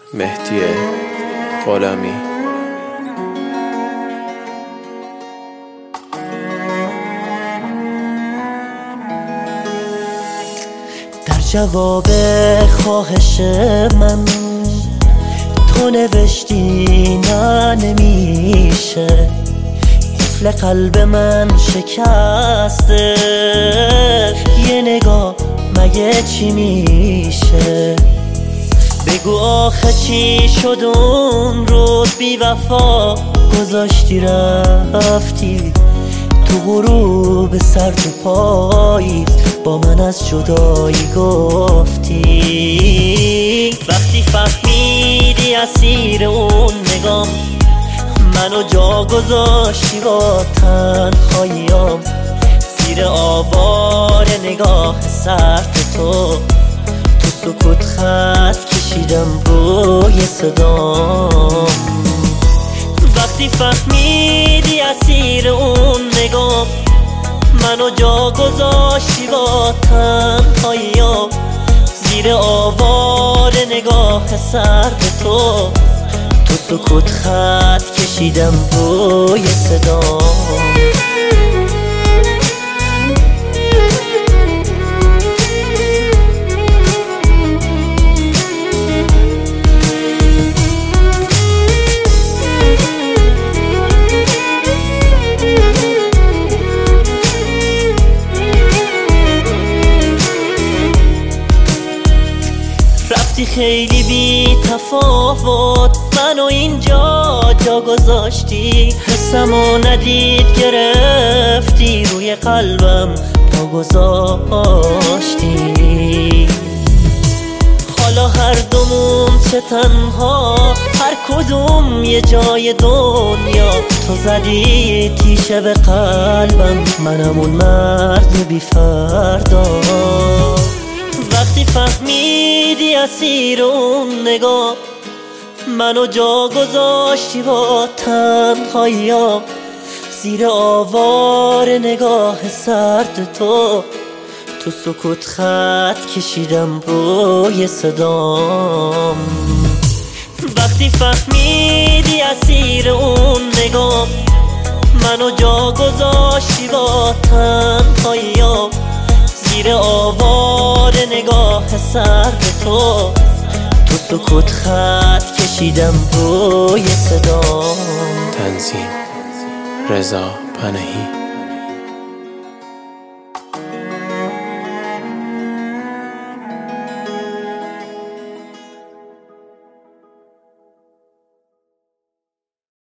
مهدی غلامی. در جواب خواهش من تو نوشتی نه نمیشه، قفل قلب من شکسته، یه نگاه مگه چی میشه؟ بگو آخه چی شد اون روز بی وفا گذاشتی رفتی تو غروب سر تو پاییز با من از جدایی گفتی. وقتی فهمیدی اسیر اون نگام منو جا گذاشتی با تنهاییام، زیر آوار نگاه سرد تو سکوت خط کشیدم روی صدام. وقتی فهمیدی اسیر اون نگام منو جا گذاشتی با تنهاییام، زیر آوار نگاه سرد تو سکوت خط کشیدم روی صدام. خیلی بی تفاوت منو اینجا جا گذاشتی، حسمو ندید گرفتی روی قلبم پا گذاشتی. حالا هر دومون چه تنها هر کدوم یه جای دنیا، تو زدی تیشه به قلبم منم اون مرد بی فردا. وقتی فهمیدی اسیر اون نگاه منو جا گذاشتی با تنهاییام، زیر آوار نگاه سرد تو سکوت خط کشیدم روی صدام. وقتی فهمیدی اسیر اون نگاه منو جا گذاشتی با تنهاییام، زیر آوار نگاه سرد تو سکوت خط کشیدم روی صدام. تنظیم رضا پناهی.